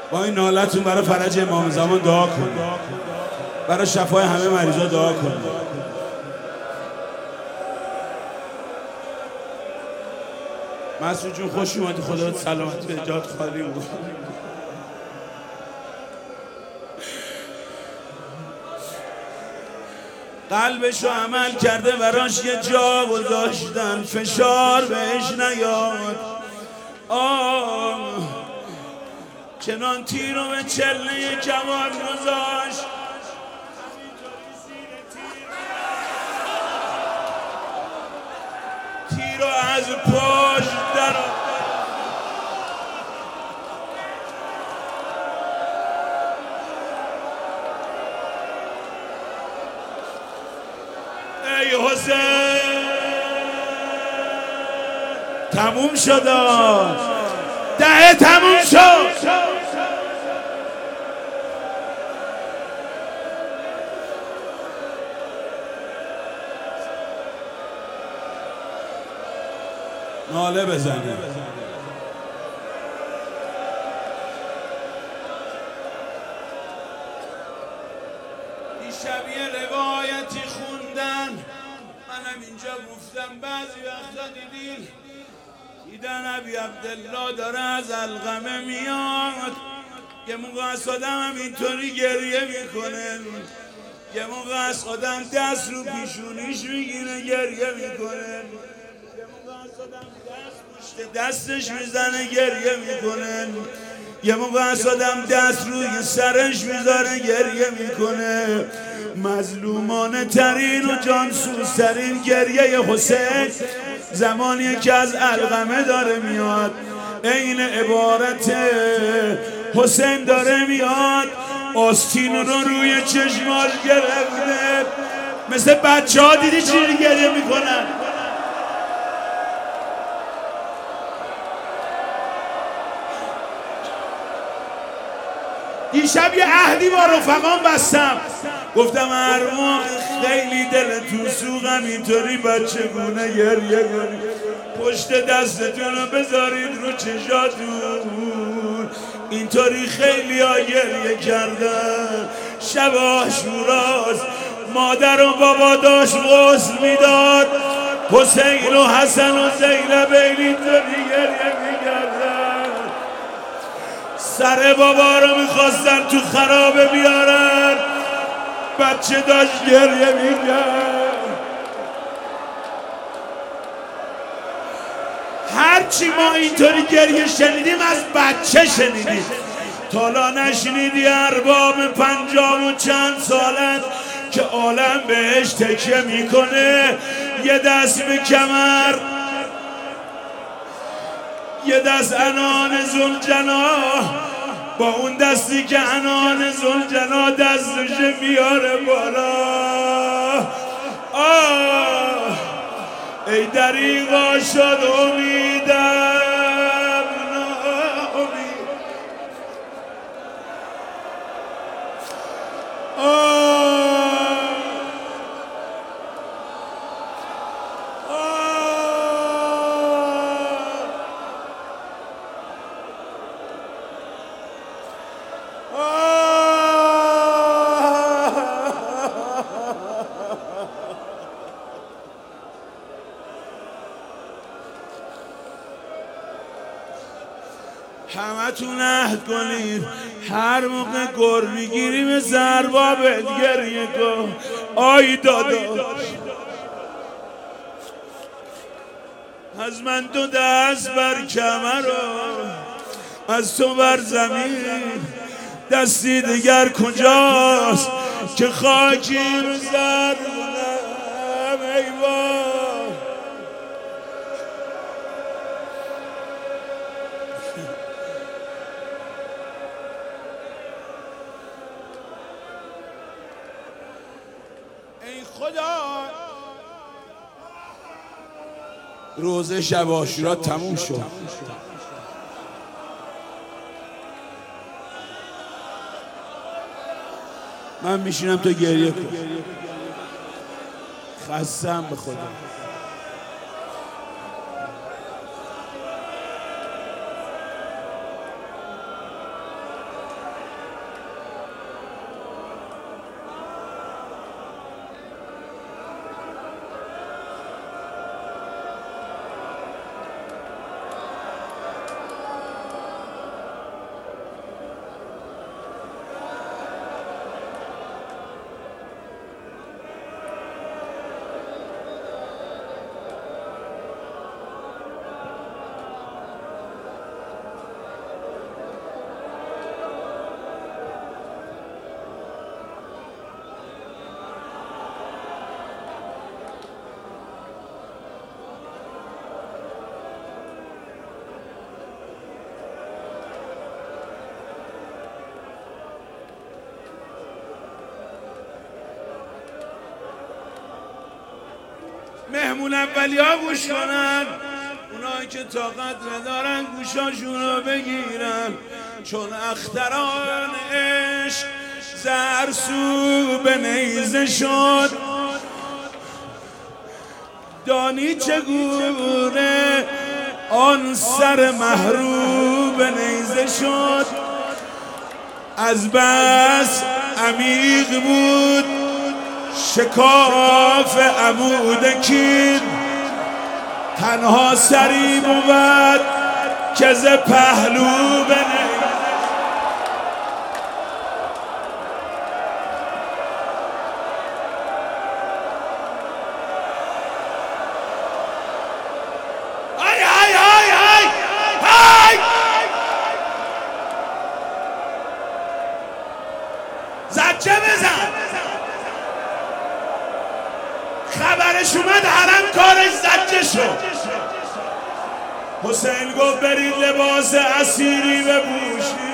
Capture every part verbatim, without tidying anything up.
با این نالتون برای فرج امام زمان دعا کنید، برای شفای همه مریضا دعا کنید. مسعود جون خوش اومدی، خدا سلامت به جات خالی بود. قلبشو عمل کرده براش یه جا گذاشتن، فشار بهش نیاد. آه چنان تیرو به چله کمان گذاشت، تیرو از پشت در ای حسین تموم شد، ده تموم شد. ناله بزنه. دیشب یه روایتی خوندن، منم اینجا گفتم بعضی وقتا دیدین دیدن ابی عبدالله داره از القمه میاد، یه موقع از آدم هم اینطوری گریه میکنه، یه موقع از آدم دست رو پیشونیش میگیره گریه میکنه، دستش میزنه گریه میکنه، یه موقع از آدم دست روی سرش میذاره گریه میکنه. مظلومانه ترین و جانسوز ترین گریه حسین زمانیه که از القمه داره میاد، عین عبارت حسین داره میاد، آستین رو روی چشماش گرفته، مثل بچه ها دیدی چی گریه میکنن. دیشب یه عهدی با رفقام بستم، گفتم هر موقع خیلی دل تو سوغم اینطوری بچگونه گریه کنید، پشت دستتون رو بذارید رو چشاتون، اینطوری خیلی ها گریه کردن. شب عاشوراست، مادر و بابا داشت غسل میداد، حسین و حسن و زینب اینطوری گریه میکردن، سر بابا رو میخواستن تو خرابه بیارن، بچه داشت گریه میکرد. هرچی ما اینطوری گریه شنیدیم از بچه شنیدیم، تالا نشنیدی ارباب پنجاه و چند سالت که عالم بهش تکیه میکنه، یه دست به کمر یه دست عنان ذوالجناح، با اون دستی که عنان ذوالجناح دستش میاره بالا. آه ای دریغا شد امیدم ناامید. همه تون عهد کنید هر موقع گر میگیری مثل اربابت گریه کن. آی داداش از من تو دست بر کمر و از تو بر زمین، دستی دیگر کجاست که خاکی رو زر کنم. ای وای ای خدا. روزه شب عاشورا تموم شد. من میشینم تو گریه کن. خستم به خدا. مهمون اولی ها گوش کنن، اونایی که طاقت ندارن گوشاشون رو بگیرن، چون اختران عشق زرسو به نیزه شد. دانی چگونه آن سر محروم به نیزه شد، از بس عمیق بود شکاف عمود کین، تنها سری بود که ز پهلو به نیزه. آی آی آی آی آی زجه بزن، خبرش اومد حرم کارش زجه شد. حسین گفت برید لباس اسیری بپوشید.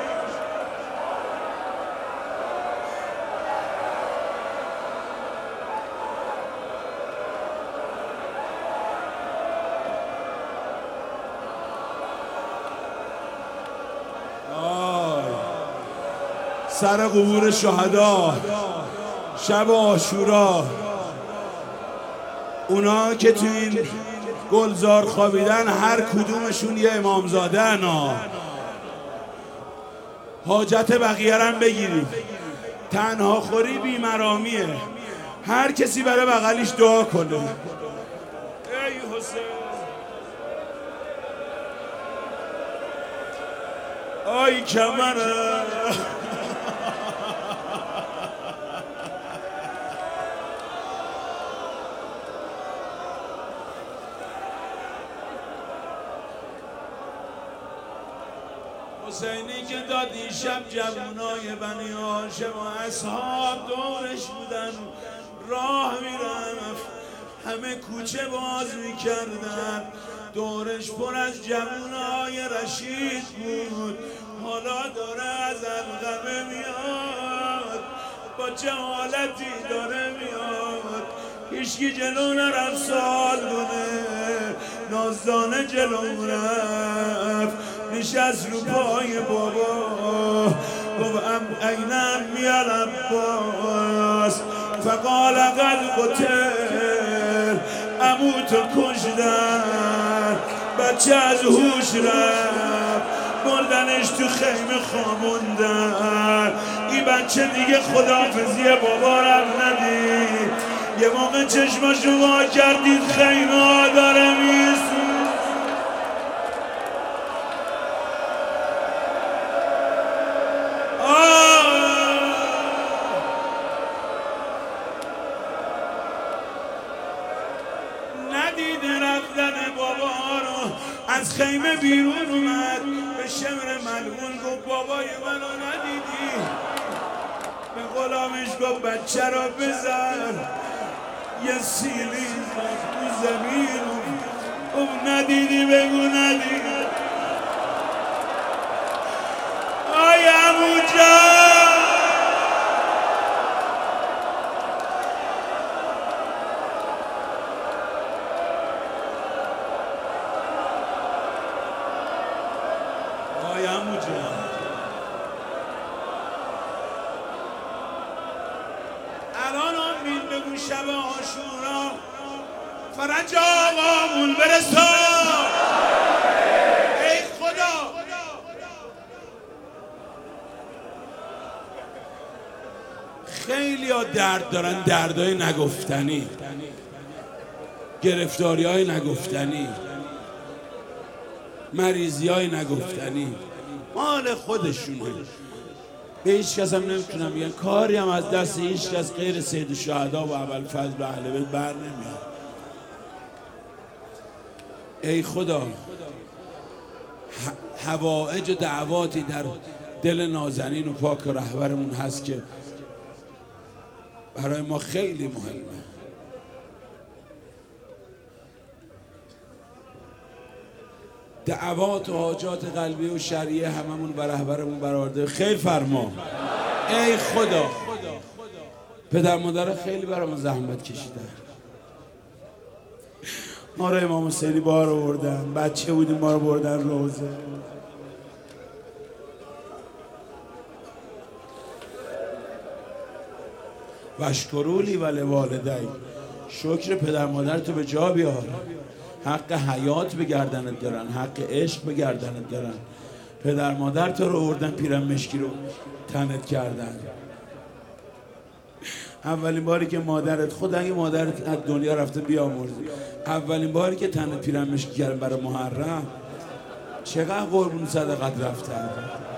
سر قبور شهدا شب عاشورا، اونا که تو این گلزار خوابیدن هر کدومشون یه امامزاده انا. حاجت بقیه رم بگیرید، تنها خوری بیمرامیه، هر کسی برای بغلیش دعا کنه. ای حسین، آی کمره، حسینی که داد این شب جوانای بنی هاشم و اصحاب دورش بودن، راه میرفت همه کوچه باز میکردن، دورش پر از جوانای رشید بود. حالا داره از القمه میاد، با چه حالتی داره میاد، هیچکی جلو نرفت سال کنه، نازدانه جلو رفت، نشست رو پای بابا، گفت ام اینم میال عباس، فقال قد قتل، عمو تو کشتن، بچه از هوش رفت، مردنش تو خیمه خوابوندن، این بچه دیگه خداحافظی بابا رم ندید. یه موقع چشماشو وا کردید خیمه ها داره میسوزه. ندیده رفتن بابا رو، از خیمه بیرون اومد، به شمر ملعون گفت بابای منو ندیدی؟ به غلامش گفت بچه رو بزن، یه سیلی تو زمین، گفت ندیدی بگو ندیدی. آی عمو جان، آی عمو جان، الان آمین بگو شب عاشورا فرج آقامون برسا. ای خدا، خیلی ها درد دارن، دردهای نگفتنی، گرفتاری های نگفتنی، مریضی های نگفتنی، مال خودشونه، به هیچ کس هم نمیتونم بگن، کاری هم از دست هیچ کس غیر سید الشهدا و ابوالفضل و اهل بیت بر نمیاد. ای خدا، حوائج و دعواتی در دل نازنین و پاک رهبرمون هست که برای ما خیلی مهمه. دعوات و حاجات قلبی و شرعیه هممون بر رهبرمون برآورده. خیر فرما. ای خدا، پدر مادر خیلی برامون زحمت کشیدن، ما رو امام حسینی بار آوردن، بچه بودیم ما رو بردن روزه. وشکرولی ولی والدی، شکر پدر مادر تو به جا بیار. حق حیات به گردنت دارن، حق عشق به گردنت دارن. پدر مادر تو رو آوردن پیرن مشکی رو تنت کردن. اولین باری که مادرت، خود اگه مادرت از دنیا رفته بیامرزی، اولین باری که تنت پیرن مشکی کردن برای محرم، چقدر قربون صدقت رفتن.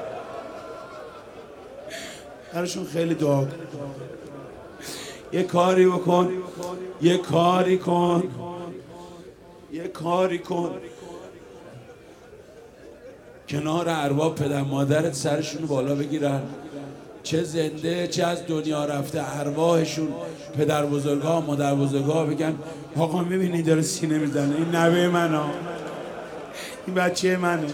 براشون خیلی دعا کن. یه کاری بکن، یه کاری کن، یه کاری کن کنار ارواح پدر مادرت سرشون بالا بگیرن، چه زنده چه از دنیا رفته ارواحشون پدر بزرگا مادر بزرگا بگن آقا میبینی داره سینه میزنه، این نوه منه، این بچه منه.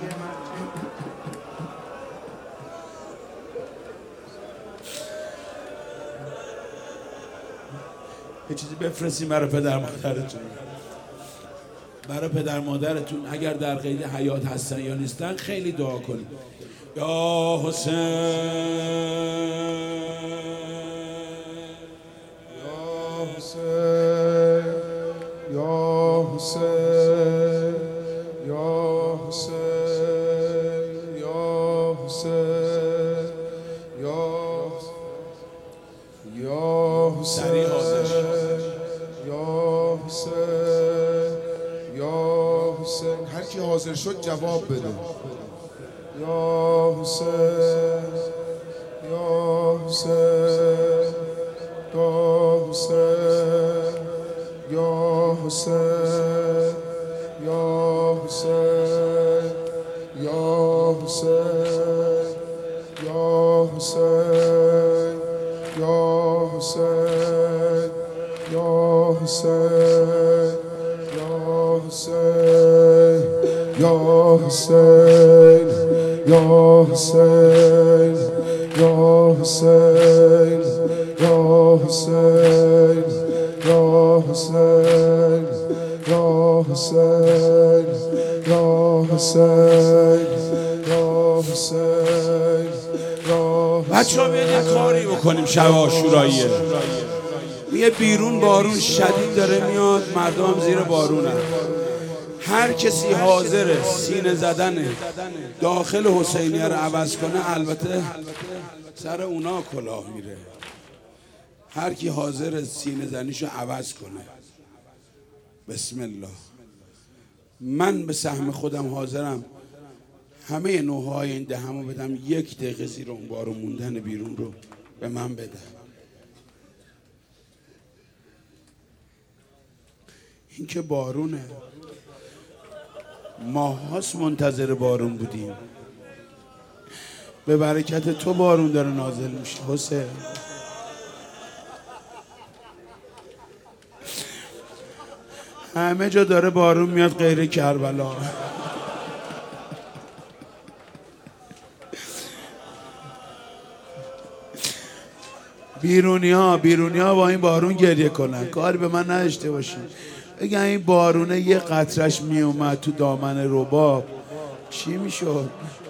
یه چیزی بفرستیم برای پدر مادرتون، برای پدر مادرتون اگر در قید حیات هستن یا نیستن خیلی دعا کنید. یا حسین یا حسین یا حسین یا حسین یا حسین یا حسین سریع حاضر شد. یا حسین یا حسین، هر کی حاضر شد جواب بده. یا حسین یا حسین یا حسین یا حسین یا حسین یا حسین یا حسین یا حسین یا حسین یا حسین یا حسین یا حسین یا حسین یا حسین یا حسین یا حسین یا حسین یا حسین یا بچه ها بیاید یه کاری بکنیم. شب عاشوراییه، میگه بیرون بارون شدید داره میاد، مردم هم زیر بارونن. هر کسی حاضره سینه زدن داخل حسینیه رو عوض کنه، البته سر اونا کلاه میره. هر کی حاضر سینه زنیشو عوض کنه، بسم الله. من به سهم خودم حاضرم همه نوعهای این دهمو بدم، یک دقیقه زیر اون بارون موندن بیرون رو به من بده. این که بارونه، ماهاست منتظر بارون بودیم، به برکت تو بارون داره نازل میشه حسین. همه جا داره بارون میاد غیر کربلا. بیرونی ها بیرونی ها با این بارون گریه کنن، کاری به من نداشته باشین. بگن این بارونه یه قطرش میومد تو دامن رباب چی میشد؟